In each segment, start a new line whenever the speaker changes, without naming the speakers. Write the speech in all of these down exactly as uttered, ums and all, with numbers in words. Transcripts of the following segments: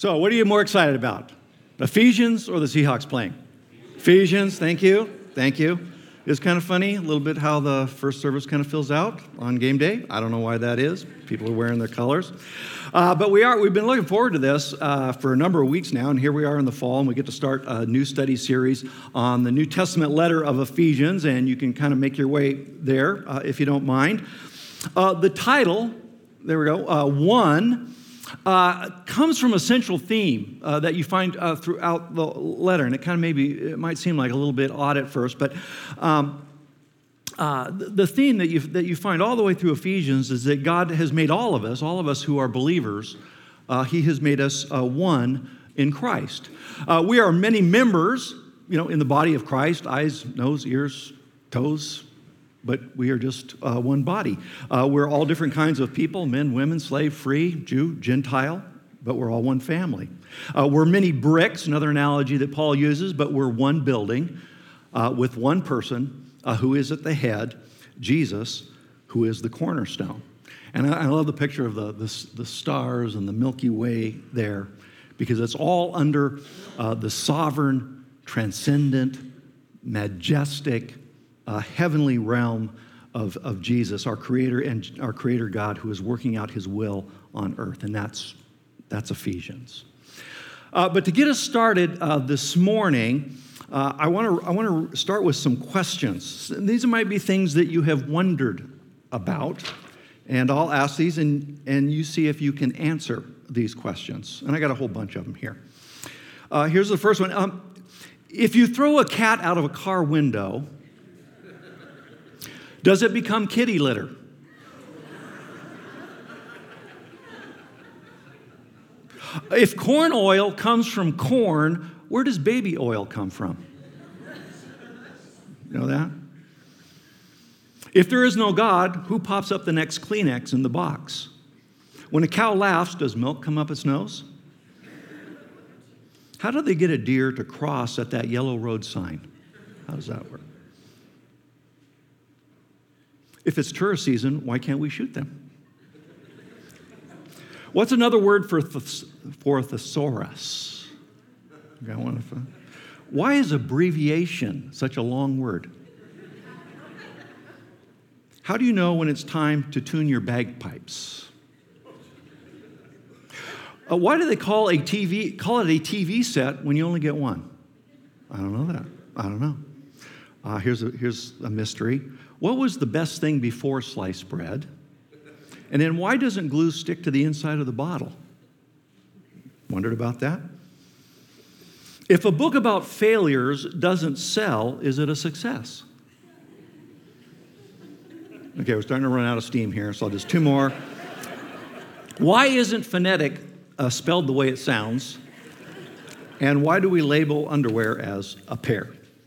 So what are you more excited about? Ephesians or the Seahawks playing? Ephesians, thank you, thank you. It's kind of funny, a little bit how the first service kind of fills out on game day. I don't know why that is. People are wearing their colors. Uh, but we are, we've been looking forward to this uh, for a number of weeks now, and here we are in the fall, and we get to start a new study series on the New Testament letter of Ephesians, and you can kind of make your way there uh, if you don't mind. Uh, the title, there we go, uh, one, uh, comes from a central theme uh, that you find uh, throughout the letter, and it kind of maybe, it might seem like a little bit odd at first, but um, uh, the theme that you, that you find all the way through Ephesians is that God has made all of us, all of us who are believers, uh, He has made us uh, one in Christ. Uh, we are many members, you know, in the body of Christ, eyes, nose, ears, toes, but we are just uh, one body. Uh, we're all different kinds of people, men, women, slave, free, Jew, Gentile, but we're all one family. Uh, we're many bricks, another analogy that Paul uses, but we're one building uh, with one person uh, who is at the head, Jesus, who is the cornerstone. And I, I love the picture of the, the, the stars and the Milky Way there, because it's all under uh, the sovereign, transcendent, majestic, Uh, heavenly realm of, of Jesus, our Creator and our Creator God, who is working out His will on earth, and that's that's Ephesians. Uh, but to get us started uh, this morning, uh, I want to I want to start with some questions. These might be things that you have wondered about, and I'll ask these, and and you see if you can answer these questions. And I got a whole bunch of them here. Uh, here's the first one: um, if you throw a cat out of a car window, does it become kitty litter? If corn oil comes from corn, where does baby oil come from? You know that? If there is no God, who pops up the next Kleenex in the box? When a cow laughs, does milk come up its nose? How do they get a deer to cross at that yellow road sign? How does that work? If it's tourist season, why can't we shoot them? What's another word for th- for thesaurus? Got one? Why is abbreviation such a long word? How do you know when it's time to tune your bagpipes? Uh, why do they call a T V call it a T V set when you only get one? I don't know that. I don't know. Uh, here's a here's a mystery. What was the best thing before sliced bread? And then why doesn't glue stick to the inside of the bottle? Wondered about that? If a book about failures doesn't sell, is it a success? Okay, we're starting to run out of steam here, so I'll just two more. Why isn't phonetic uh, spelled the way it sounds? And why do we label underwear as a pair?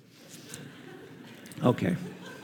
Okay.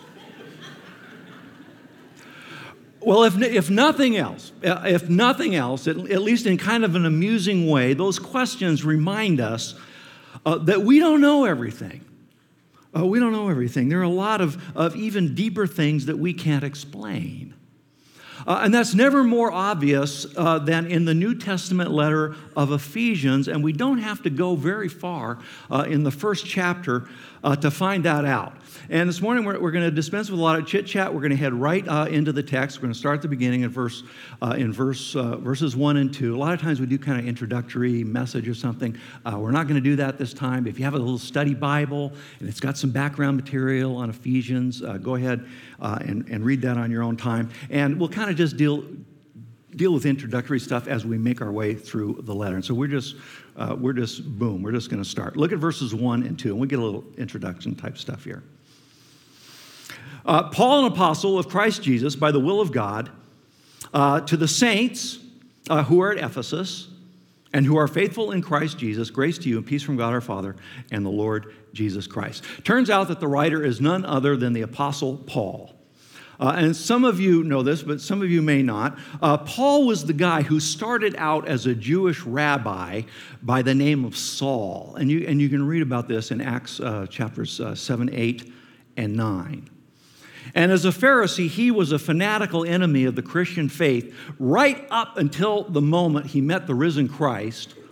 Well, if, if nothing else, if nothing else, at, at least in kind of an amusing way, those questions remind us uh, that we don't know everything. Uh, we don't know everything. There are a lot of, of even deeper things that we can't explain. Uh, and that's never more obvious uh, than in the New Testament letter of Ephesians, and we don't have to go very far uh, in the first chapter uh, to find that out. And this morning we're, we're going to dispense with a lot of chit-chat. We're going to head right uh, into the text. We're going to start at the beginning in verse uh, in verse uh, verses one and two. A lot of times we do kind of introductory message or something. Uh, we're not going to do that this time. If you have a little study Bible and it's got some background material on Ephesians, uh, go ahead uh, and, and read that on your own time. And we'll kind of just deal deal with introductory stuff as we make our way through the letter. And so we're just uh, we're just boom. We're just going to start. Look at verses one and two, and we get a little introduction type stuff here. Uh, Paul, an apostle of Christ Jesus, by the will of God, uh, to the saints uh, who are at Ephesus and who are faithful in Christ Jesus, grace to you and peace from God our Father and the Lord Jesus Christ. Turns out that the writer is none other than the apostle Paul. Uh, and some of you know this, but some of you may not. Uh, Paul was the guy who started out as a Jewish rabbi by the name of Saul. And you, and you can read about this in Acts uh, chapters uh, seven, eight, and nine. And as a Pharisee, he was a fanatical enemy of the Christian faith right up until the moment he met the risen Christ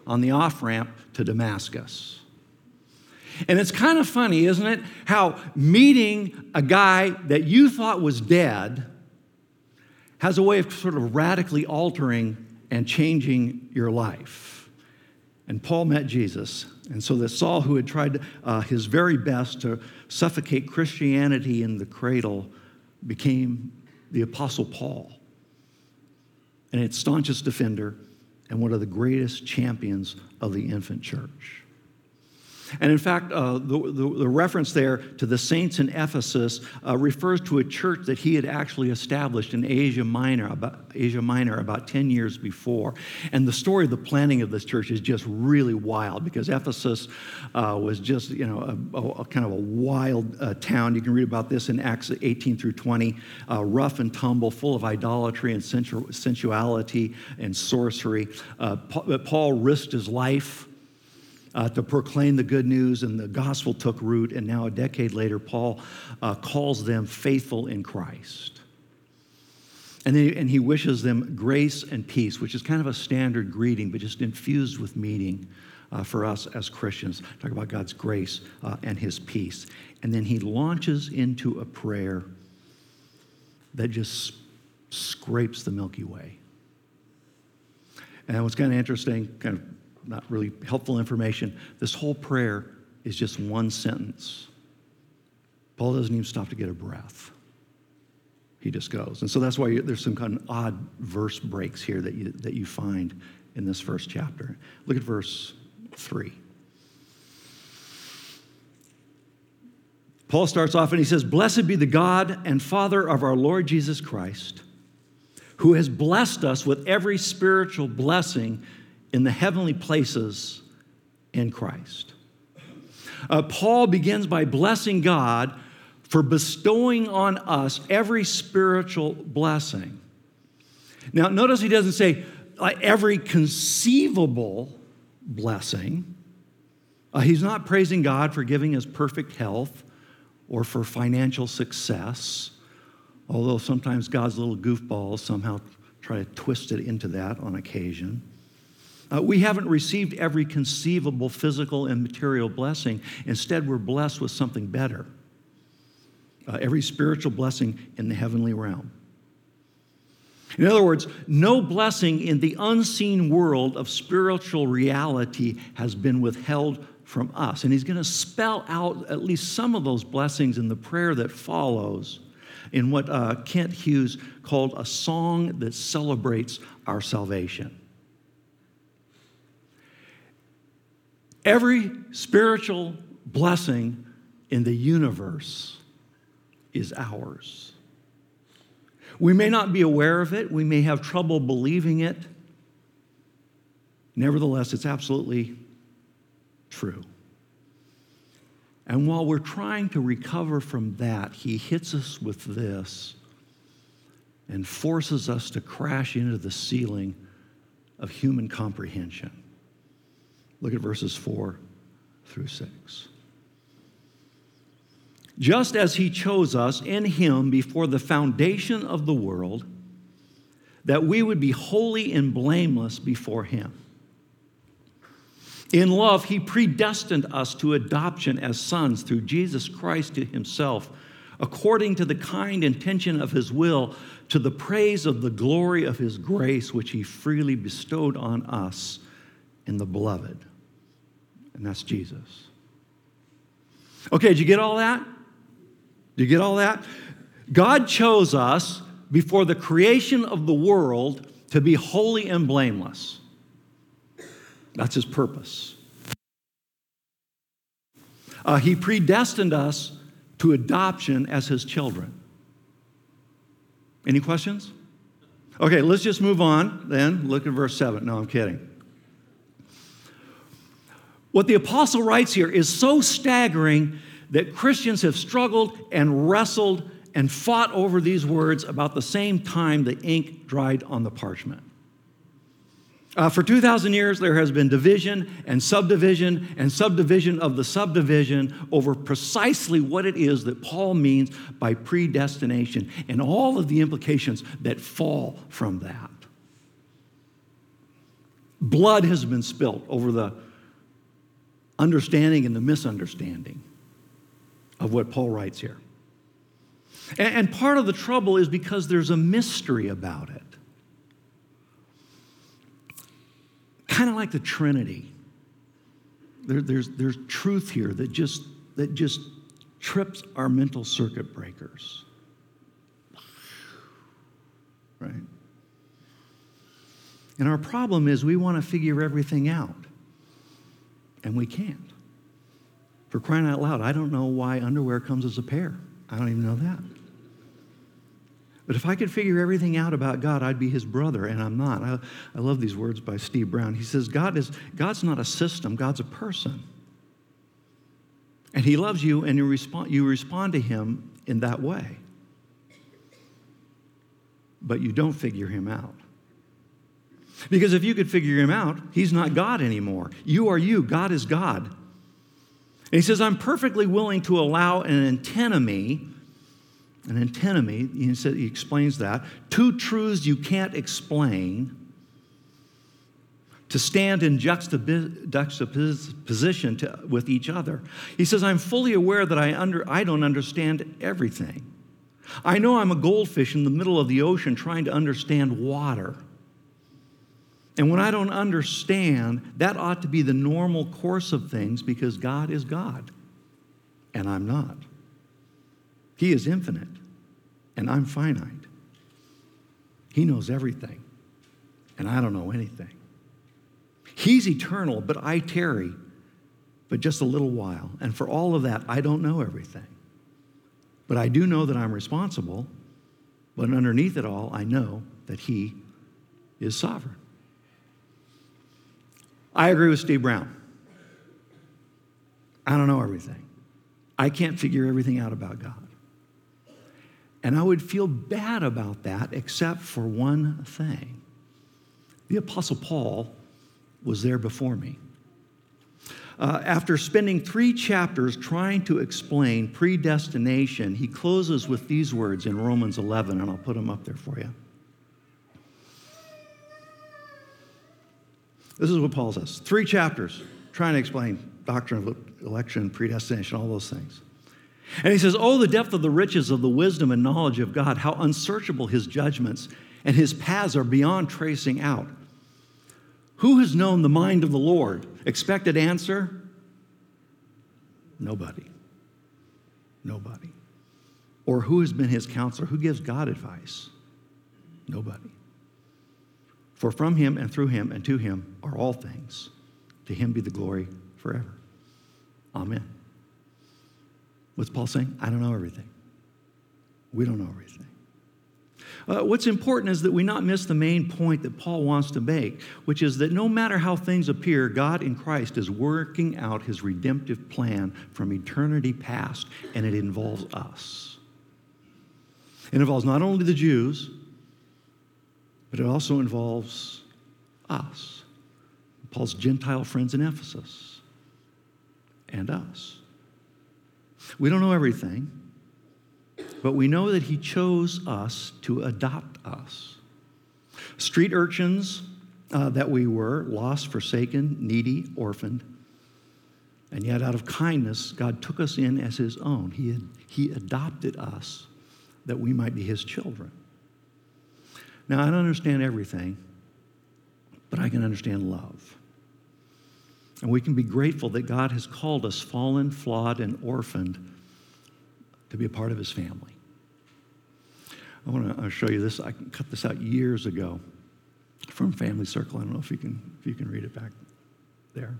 on the off-ramp to Damascus. And it's kind of funny, isn't it, how meeting a guy that you thought was dead has a way of sort of radically altering and changing your life. And Paul met Jesus. And so that Saul, who had tried uh, his very best to suffocate Christianity in the cradle, became the Apostle Paul, and its staunchest defender and one of the greatest champions of the infant church. And in fact, uh, the, the, the reference there to the saints in Ephesus uh, refers to a church that he had actually established in Asia Minor, about, Asia Minor about ten years before. And the story of the planting of this church is just really wild, because Ephesus uh, was just, you know, a, a, a kind of a wild uh, town. You can read about this in Acts eighteen through twenty, uh, rough and tumble, full of idolatry and sensu- sensuality and sorcery. Uh, Paul risked his life Uh, to proclaim the good news, and the gospel took root, and now a decade later, Paul uh, calls them faithful in Christ. And, they, and he wishes them grace and peace, which is kind of a standard greeting, but just infused with meaning uh, for us as Christians. Talk about God's grace uh, and his peace. And then he launches into a prayer that just scrapes the Milky Way. And what's kind of interesting, kind of not really helpful information, this whole prayer is just one sentence. Paul doesn't even stop to get a breath. He just goes. And so that's why you, there's some kind of odd verse breaks here that you, that you find in this first chapter. Look at verse three. Paul starts off and he says, "Blessed be the God and Father of our Lord Jesus Christ, who has blessed us with every spiritual blessing in the heavenly places in Christ." Uh, Paul begins by blessing God for bestowing on us every spiritual blessing. Now, notice he doesn't say like, every conceivable blessing. Uh, he's not praising God for giving us perfect health or for financial success, although sometimes God's little goofballs somehow try to twist it into that on occasion. Uh, we haven't received every conceivable physical and material blessing. Instead, we're blessed with something better. Uh, every spiritual blessing in the heavenly realm. In other words, no blessing in the unseen world of spiritual reality has been withheld from us. And he's going to spell out at least some of those blessings in the prayer that follows in what uh, Kent Hughes called a song that celebrates our salvation. Every spiritual blessing in the universe is ours. We may not be aware of it. We may have trouble believing it. Nevertheless, it's absolutely true. And while we're trying to recover from that, he hits us with this and forces us to crash into the ceiling of human comprehension. Look at verses four through six. "Just as he chose us in him before the foundation of the world, that we would be holy and blameless before him. In love, he predestined us to adoption as sons through Jesus Christ to himself, according to the kind intention of his will, to the praise of the glory of his grace, which he freely bestowed on us in the beloved." And that's Jesus. Okay, did you get all that? Did you get all that? God chose us before the creation of the world to be holy and blameless. That's his purpose. Uh, he predestined us to adoption as his children. Any questions? Okay, let's just move on then. Look at verse seven. No, I'm kidding. What the apostle writes here is so staggering that Christians have struggled and wrestled and fought over these words about the same time the ink dried on the parchment. Uh, for two thousand years, there has been division and subdivision and subdivision of the subdivision over precisely what it is that Paul means by predestination and all of the implications that fall from that. Blood has been spilt over the understanding and the misunderstanding of what Paul writes here. And, and part of the trouble is because there's a mystery about it. Kind of like the Trinity. There, there's, there's truth here that just, that just trips our mental circuit breakers. Right? And our problem is we want to figure everything out. And we can't. For crying out loud, I don't know why underwear comes as a pair. I don't even know that. But if I could figure everything out about God, I'd be his brother, and I'm not. I, I love these words by Steve Brown. He says, God is, God's not a system, God's a person. And he loves you, and you respond, you respond to him in that way. But you don't figure him out. Because if you could figure him out, he's not God anymore. You are you. God is God. And he says, I'm perfectly willing to allow an antinomy, an antinomy, he, said, he explains that, two truths you can't explain, to stand in juxtap- juxtaposition to, with each other. He says, I'm fully aware that I, under, I don't understand everything. I know I'm a goldfish in the middle of the ocean trying to understand water. And when I don't understand, that ought to be the normal course of things because God is God, and I'm not. He is infinite, and I'm finite. He knows everything, and I don't know anything. He's eternal, but I tarry, but just a little while. And for all of that, I don't know everything. But I do know that I'm responsible, but underneath it all, I know that he is sovereign. I agree with Steve Brown. I don't know everything. I can't figure everything out about God. And I would feel bad about that except for one thing. The Apostle Paul was there before me. Uh, after spending three chapters trying to explain predestination, he closes with these words in Romans eleven, and I'll put them up there for you. This is what Paul says. Three chapters trying to explain doctrine of election, predestination, all those things. And he says, oh, the depth of the riches of the wisdom and knowledge of God, how unsearchable his judgments and his paths are beyond tracing out. Who has known the mind of the Lord? Expected answer? Nobody. Nobody. Or who has been his counselor? Who gives God advice? Nobody. For from him and through him and to him are all things. To him be the glory forever. Amen. What's Paul saying? I don't know everything. We don't know everything. Uh, what's important is that we not miss the main point that Paul wants to make, which is that no matter how things appear, God in Christ is working out his redemptive plan from eternity past, and it involves us. It involves not only the Jews, but it also involves us, Paul's Gentile friends in Ephesus, and us. We don't know everything, but we know that he chose us to adopt us. Street urchins uh, that we were, lost, forsaken, needy, orphaned, and yet out of kindness, God took us in as his own. He, had, he adopted us that we might be his children. Now, I don't understand everything, but I can understand love. And we can be grateful that God has called us fallen, flawed, and orphaned to be a part of his family. I want to show you this. I cut this out years ago from Family Circle. I don't know if you can if you can read it back there.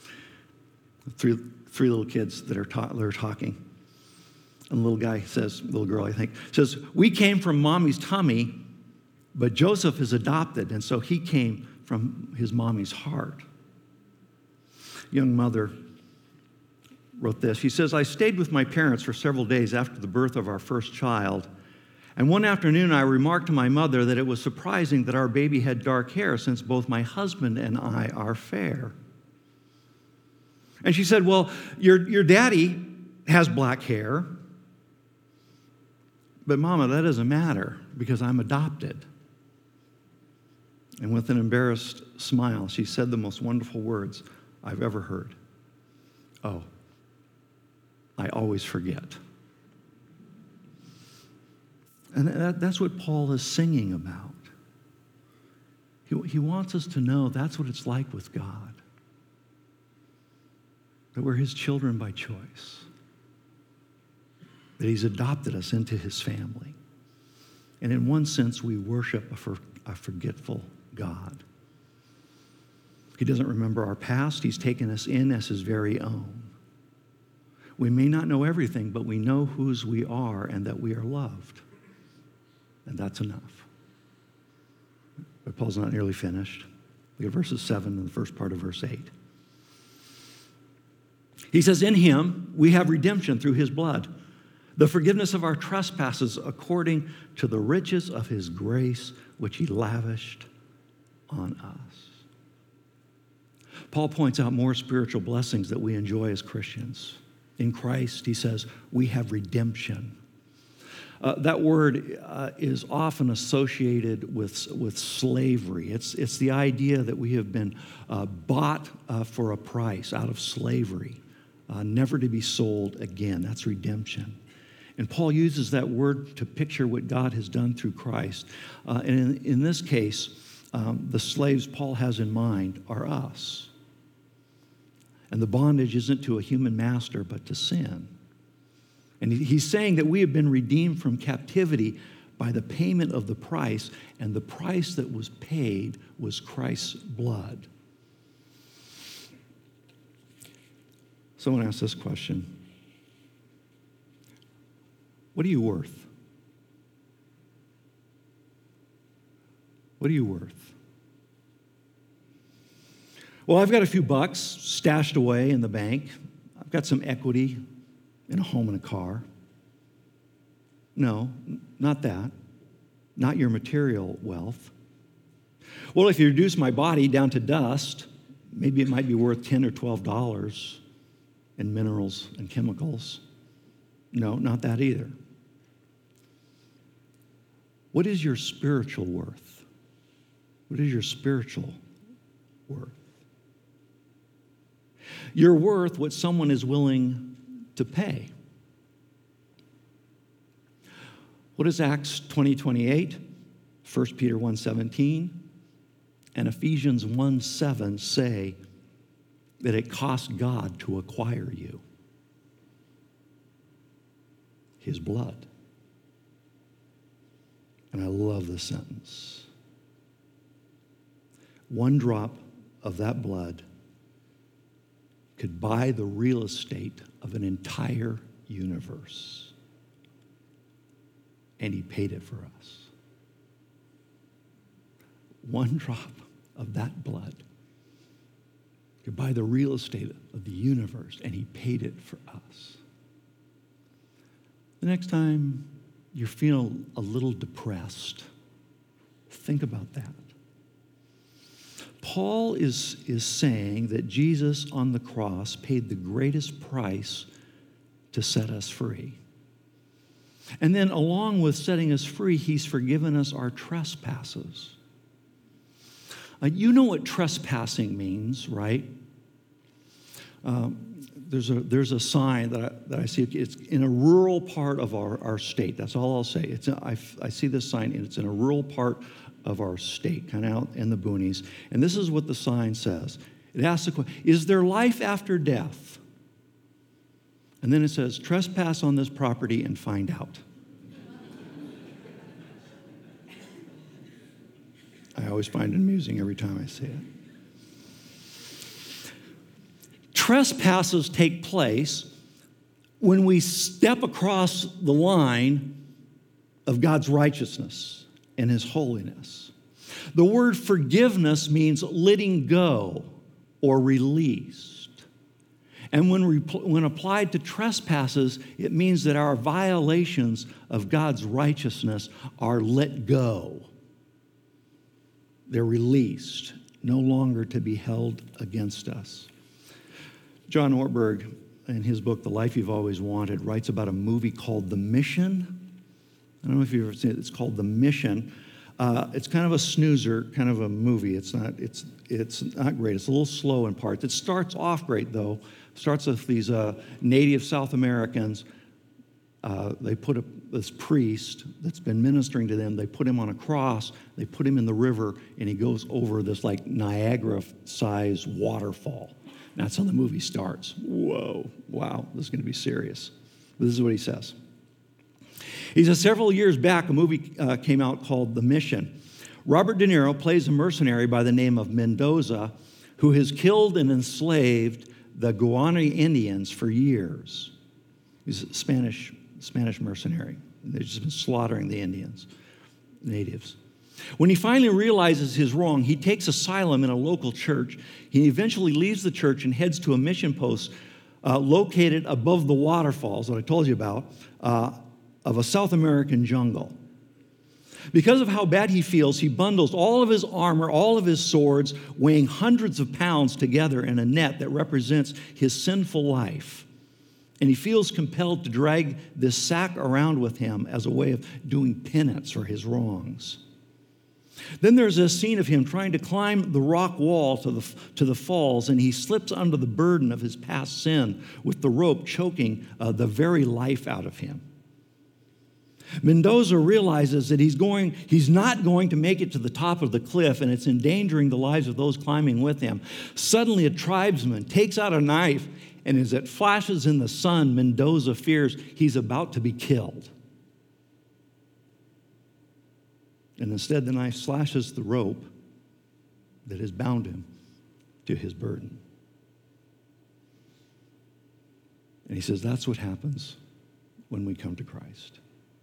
Three three little kids that are ta- they're talking, and the little guy says, little girl I think says, "We came from mommy's tummy, but Joseph is adopted, and so he came from his mommy's heart." Young mother wrote this. She says, "I stayed with my parents for several days after the birth of our first child. And one afternoon, I remarked to my mother that it was surprising that our baby had dark hair since both my husband and I are fair. And she said, well, your, your daddy has black hair, but Mama, that doesn't matter because I'm adopted." And with an embarrassed smile, she said the most wonderful words I've ever heard. Oh, I always forget. And that, that's what Paul is singing about. He, he wants us to know that's what it's like with God. That we're his children by choice. That he's adopted us into his family. And in one sense, we worship a, for, a forgetful God. He doesn't remember our past. He's taken us in as his very own. We may not know everything, but we know whose we are and that we are loved. And that's enough. But Paul's not nearly finished. Look at verses seven and the first part of verse eight. He says, in him we have redemption through his blood, the forgiveness of our trespasses according to the riches of his grace, which he lavished on us. Paul points out more spiritual blessings that we enjoy as Christians. In Christ, he says, we have redemption. Uh, that word uh, is often associated with, with slavery. It's, it's the idea that we have been uh, bought uh, for a price out of slavery, uh, never to be sold again. That's redemption. And Paul uses that word to picture what God has done through Christ. Uh, and in, in this case, um, the slaves Paul has in mind are us. And the bondage isn't to a human master, but to sin. And he's saying that we have been redeemed from captivity by the payment of the price, and the price that was paid was Christ's blood. Someone asked this question. What are you worth? What are you worth? Well, I've got a few bucks stashed away in the bank. I've got some equity in a home and a car. No, not that. Not your material wealth. Well, if you reduce my body down to dust, maybe it might be worth ten or twelve dollars in minerals and chemicals. No, not that either. What is your spiritual worth? What is your spiritual worth? You're worth what someone is willing to pay. What does Acts twenty twenty-eight, First Peter one seventeen, and Ephesians one seven say that it cost God to acquire you? His blood. And I love this sentence. One drop of that blood could buy the real estate of an entire universe. And he paid it for us. One drop of that blood could buy the real estate of the universe, and he paid it for us. The next time you're feeling a little depressed, think about that. Paul is, is saying that Jesus on the cross paid the greatest price to set us free. And then along with setting us free, he's forgiven us our trespasses. Uh, you know what trespassing means, right? Um, there's a there's a sign that I, that I see. It's in a rural part of our, our state. That's all I'll say. It's a, I, I see this sign, and it's in a rural part of our state, kind of out in the boonies. And this is what the sign says. It asks the question, is there life after death? And then it says, trespass on this property and find out. I always find it amusing every time I see it. Trespasses take place when we step across the line of God's righteousness and his holiness. The word forgiveness means letting go or released. And when, we, when applied to trespasses, it means that our violations of God's righteousness are let go. They're released, no longer to be held against us. John Ortberg, in his book, The Life You've Always Wanted, writes about a movie called The Mission. I don't know if you've ever seen it. It's called The Mission. Uh, it's kind of a snoozer, kind of a movie. It's not, it's, it's not great. It's a little slow in parts. It starts off great, though. It starts with these uh, native South Americans. Uh, they put a, this priest that's been ministering to them, they put him on a cross, they put him in the river, and he goes over this like Niagara-sized waterfall. And that's how the movie starts. Whoa, wow, this is going to be serious. But this is what he says. He says, several years back, a movie uh, came out called The Mission. Robert De Niro plays a mercenary by the name of Mendoza who has killed and enslaved the Guarani Indians for years. He's a Spanish Spanish mercenary. They've just been slaughtering the Indians, natives. When he finally realizes his wrong, he takes asylum in a local church. He eventually leaves the church and heads to a mission post uh, located above the waterfalls that I told you about, uh, of a South American jungle. Because of how bad he feels, he bundles all of his armor, all of his swords, weighing hundreds of pounds together in a net that represents his sinful life. And he feels compelled to drag this sack around with him as a way of doing penance for his wrongs. Then there's a scene of him trying to climb the rock wall to the, to the falls, and he slips under the burden of his past sin with the rope choking uh, the very life out of him. Mendoza realizes that he's going, he's not going to make it to the top of the cliff, and it's endangering the lives of those climbing with him. Suddenly, a tribesman takes out a knife, and as it flashes in the sun, Mendoza fears he's about to be killed. And instead, the knife slashes the rope that has bound him to his burden. And he says, that's what happens when we come to Christ.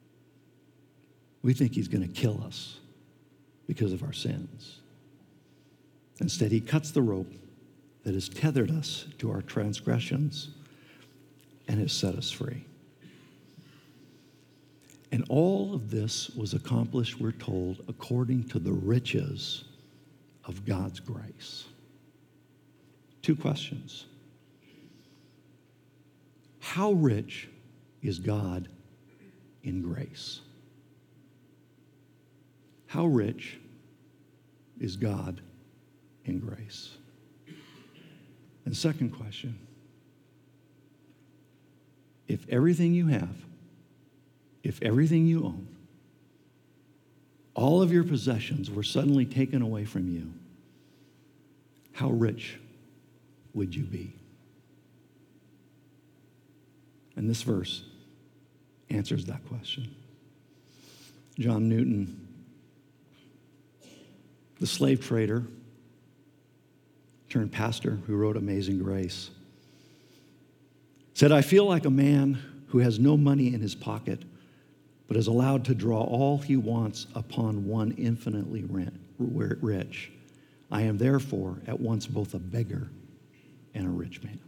We think he's going to kill us because of our sins. Instead, he cuts the rope that has tethered us to our transgressions and has set us free. And all of this was accomplished, we're told, according to the riches of God's grace. Two questions. How rich is God in grace? How rich is God in grace? And second question, if everything you have, if everything you own, all of your possessions were suddenly taken away from you, how rich would you be? And this verse answers that question. John Newton, the slave trader turned pastor who wrote Amazing Grace, said, I feel like a man who has no money in his pocket, but is allowed to draw all he wants upon one infinitely rich. I am therefore at once both a beggar and a rich man.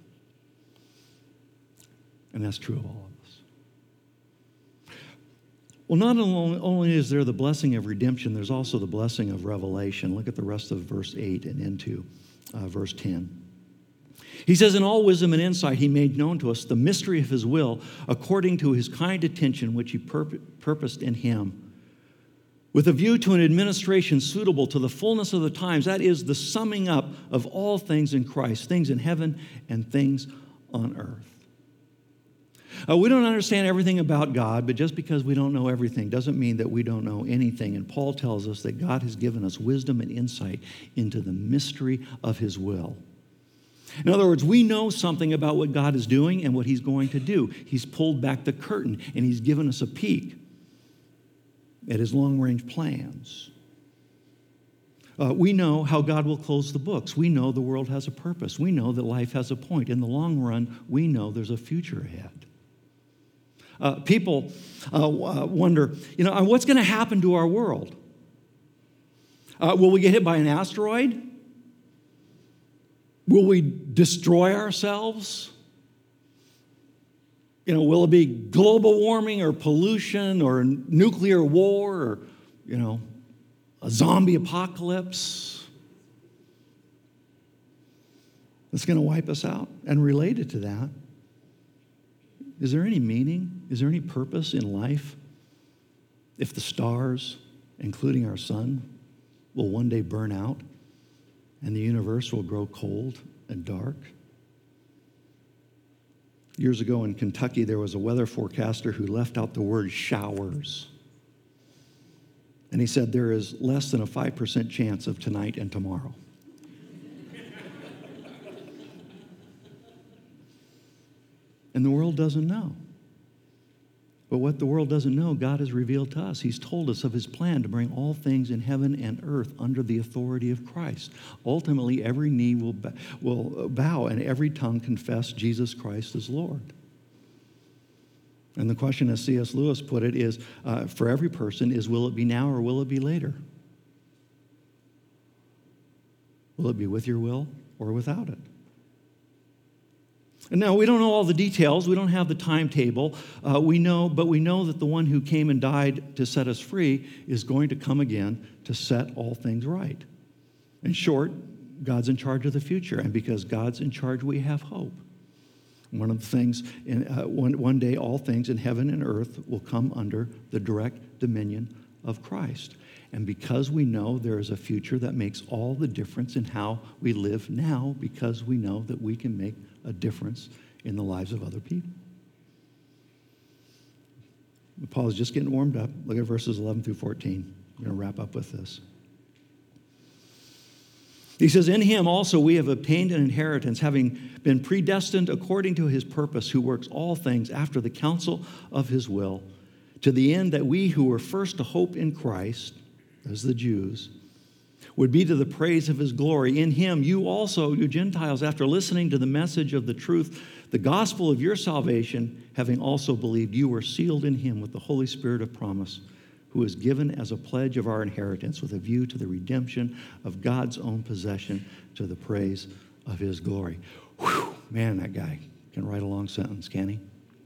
And that's true of all of us. Well, not only is there the blessing of redemption, there's also the blessing of revelation. Look at the rest of verse eight and into uh, verse ten. He says, in all wisdom and insight, he made known to us the mystery of his will according to his kind attention, which he purp- purposed in him, with a view to an administration suitable to the fullness of the times. That is the summing up of all things in Christ, things in heaven and things on earth. Uh, we don't understand everything about God, but just because we don't know everything doesn't mean that we don't know anything. And Paul tells us that God has given us wisdom and insight into the mystery of his will. In other words, we know something about what God is doing and what he's going to do. He's pulled back the curtain and he's given us a peek at his long-range plans. Uh, we know how God will close the books. We know the world has a purpose. We know that life has a point. In the long run, we know there's a future ahead. Uh, people uh, wonder, you know, what's going to happen to our world? Uh, will we get hit by an asteroid? Will we destroy ourselves? You know, will it be global warming or pollution or nuclear war or, you know, a zombie apocalypse that's going to wipe us out? And related to that, is there any meaning? Is there any purpose in life if the stars including our sun, will one day burn out and the universe will grow cold and dark? Years ago in Kentucky, there was a weather forecaster who left out the word showers. And he said there is less than a five percent chance of tonight and tomorrow. And the world doesn't know. But what the world doesn't know, God has revealed to us. He's told us of his plan to bring all things in heaven and earth under the authority of Christ. Ultimately, every knee will bow, will bow and every tongue confess Jesus Christ as Lord. And the question, as C S Lewis put it, is uh, for every person is, will it be now or will it be later? Will it be with your will or without it? And now, we don't know all the details. We don't have the timetable. Uh, we know, but we know that the one who came and died to set us free is going to come again to set all things right. In short, God's in charge of the future. And because God's in charge, we have hope. One of the things, in, uh, one, one day, all things in heaven and earth will come under the direct dominion of Christ. And because we know there is a future, that makes all the difference in how we live now, because we know that we can make a difference in the lives of other people. Paul is just getting warmed up. Look at verses eleven through fourteen. I'm going to wrap up with this. He says, in him also we have obtained an inheritance, having been predestined according to his purpose, who works all things after the counsel of his will, to the end that we who were first to hope in Christ, as the Jews, would be to the praise of his glory. In him, you also, you Gentiles, after listening to the message of the truth, the gospel of your salvation, having also believed, you were sealed in him with the Holy Spirit of promise, who is given as a pledge of our inheritance with a view to the redemption of God's own possession, to the praise of his glory. Whew, man, that guy can write a long sentence, can he?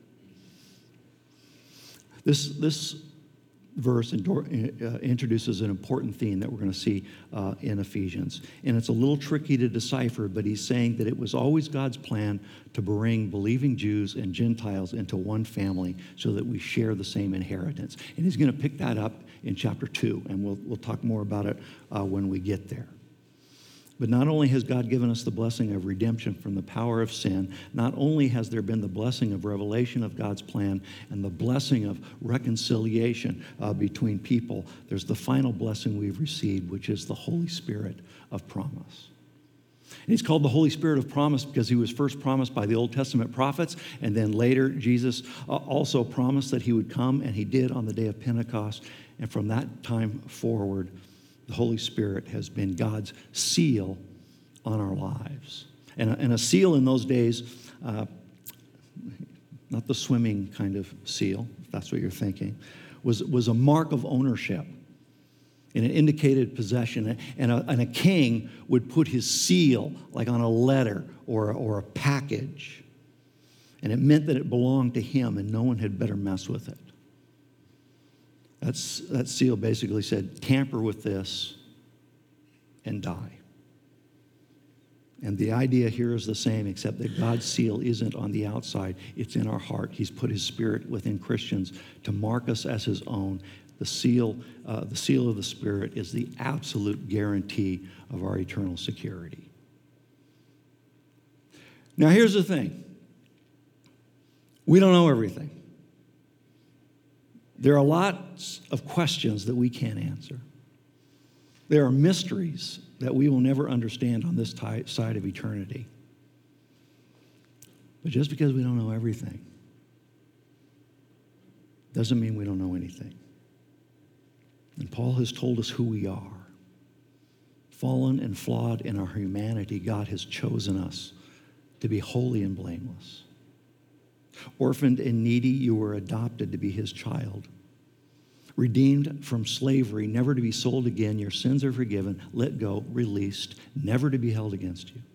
This, this verse introduces an important theme that we're going to see uh, in Ephesians. And it's a little tricky to decipher, but he's saying that it was always God's plan to bring believing Jews and Gentiles into one family so that we share the same inheritance. And he's going to pick that up in chapter two, and we'll, we'll talk more about it uh, when we get there. But not only has God given us the blessing of redemption from the power of sin, not only has there been the blessing of revelation of God's plan and the blessing of reconciliation uh, between people, there's the final blessing we've received, which is the Holy Spirit of promise. And he's called the Holy Spirit of promise because he was first promised by the Old Testament prophets, and then later Jesus uh, also promised that he would come, and he did on the day of Pentecost. And from that time forward, the Holy Spirit has been God's seal on our lives. And a, and a seal in those days, uh, not the swimming kind of seal, if that's what you're thinking, was, was a mark of ownership and it indicated possession. And a, and a king would put his seal like on a letter or, or a package. And it meant that it belonged to him and no one had better mess with it. That's, that seal basically said, tamper with this and die. And the idea here is the same, except that God's seal isn't on the outside. It's in our heart. He's put his Spirit within Christians to mark us as his own. The seal, uh, the seal of the Spirit is the absolute guarantee of our eternal security. Now, here's the thing. We don't know everything. There are lots of questions that we can't answer. There are mysteries that we will never understand on this ty- side of eternity. But just because we don't know everything doesn't mean we don't know anything. And Paul has told us who we are. Fallen and flawed in our humanity, God has chosen us to be holy and blameless. Orphaned and needy, you were adopted to be his child. Redeemed from slavery, never to be sold again. Your sins are forgiven, let go, released, never to be held against you.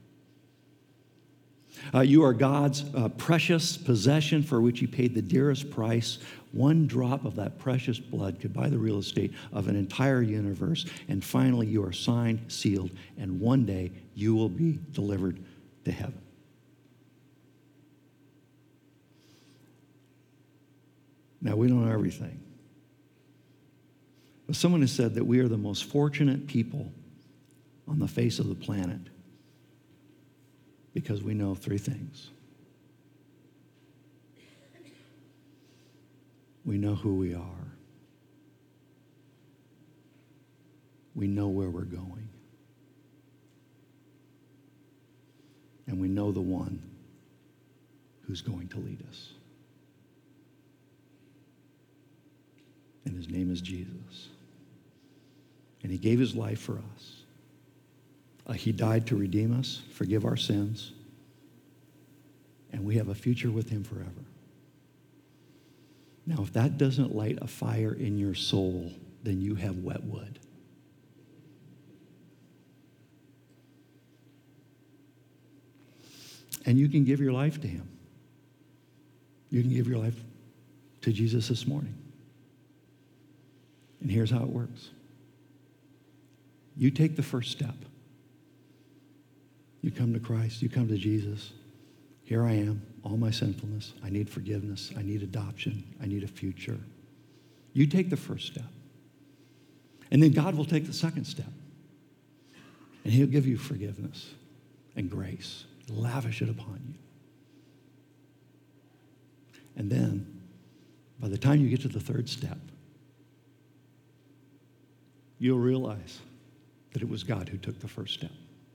Uh, you are God's uh, precious possession for which he paid the dearest price. One drop of that precious blood could buy the real estate of an entire universe. And finally, you are signed, sealed, and one day you will be delivered to heaven. Now, we don't know everything. But someone has said that we are the most fortunate people on the face of the planet because we know three things. We know who we are. We know where we're going. And we know the one who's going to lead us. And his name is Jesus. And he gave his life for us. Uh, he died to redeem us, forgive our sins, and we have a future with him forever. Now, if that doesn't light a fire in your soul, then you have wet wood. And you can give your life to him. You can give your life to Jesus this morning. And here's how it works. You take the first step. You come to Christ. You come to Jesus. Here I am, all my sinfulness. I need forgiveness. I need adoption. I need a future. You take the first step. And then God will take the second step. And he'll give you forgiveness and grace. Lavish it upon you. And then, by the time you get to the third step, you'll realize that it was God who took the first step.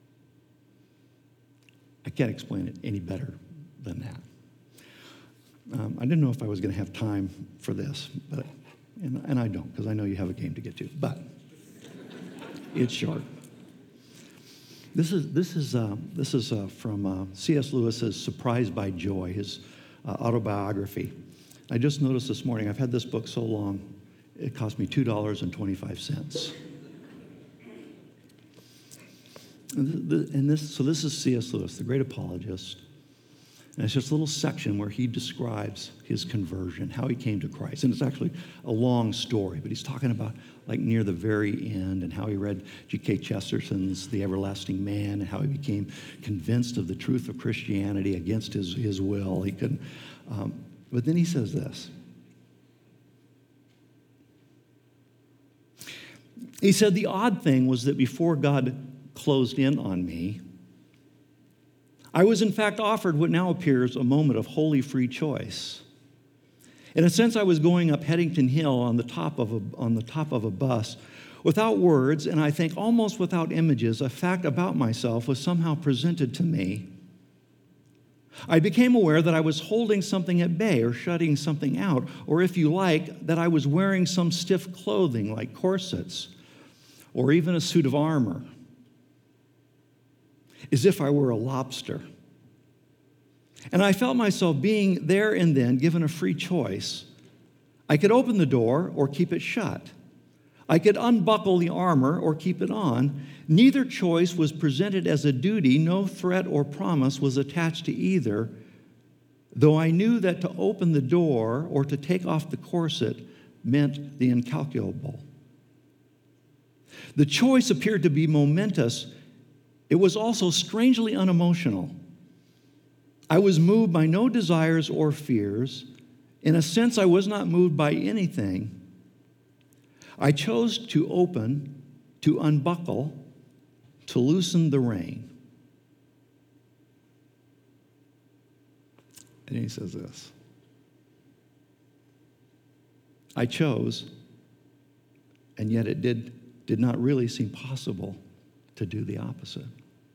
I can't explain it any better than that. Um, I didn't know if I was going to have time for this, but and, and I don't, because I know you have a game to get to. But it's short. This is this is uh, this is uh, from uh, C S Lewis's "Surprised by Joy," his uh, autobiography. I just noticed this morning. I've had this book so long, it cost me two dollars and twenty-five cents. And, and this, so this is C S Lewis, the great apologist. And it's just a little section where he describes his conversion, how he came to Christ. And it's actually a long story, but he's talking about like near the very end and how he read G K Chesterton's The Everlasting Man and how he became convinced of the truth of Christianity against his, his will. He couldn't. Um, but then he says this. He said, the odd thing was that before God closed in on me, I was in fact offered what now appears a moment of wholly free choice. In a sense, I was going up Headington Hill on the top of a, on the top of a bus without words, and I think almost without images. A fact about myself was somehow presented to me. I became aware that I was holding something at bay or shutting something out, or if you like, that I was wearing some stiff clothing like corsets or even a suit of armor, as if I were a lobster. And I felt myself being there and then given a free choice. I could open the door or keep it shut. I could unbuckle the armor or keep it on. Neither choice was presented as a duty. No threat or promise was attached to either, though I knew that to open the door or to take off the corset meant the incalculable. The choice appeared to be momentous. It was also strangely unemotional. I was moved by no desires or fears. In a sense, I was not moved by anything. I chose to open, to unbuckle, to loosen the rein. And he says this. I chose, and yet it did, did not really seem possible to do the opposite.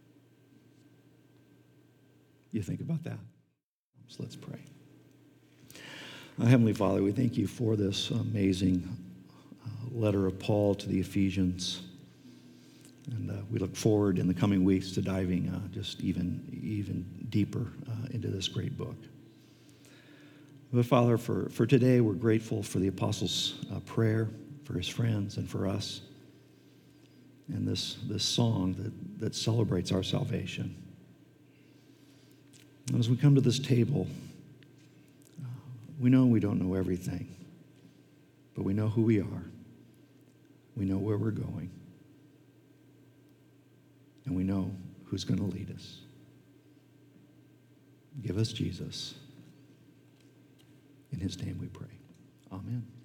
You think about that. So let's pray. Uh, Heavenly Father, we thank you for this amazing uh, letter of Paul to the Ephesians. And uh, we look forward in the coming weeks to diving uh, just even, even deeper uh, into this great book. But Father, for, for today, we're grateful for the apostles' uh, prayer, for his friends, and for us. And this, this song that, that celebrates our salvation. And as we come to this table, uh, we know we don't know everything, but we know who we are. We know where we're going. And we know who's going to lead us. Give us Jesus. In his name we pray. Amen.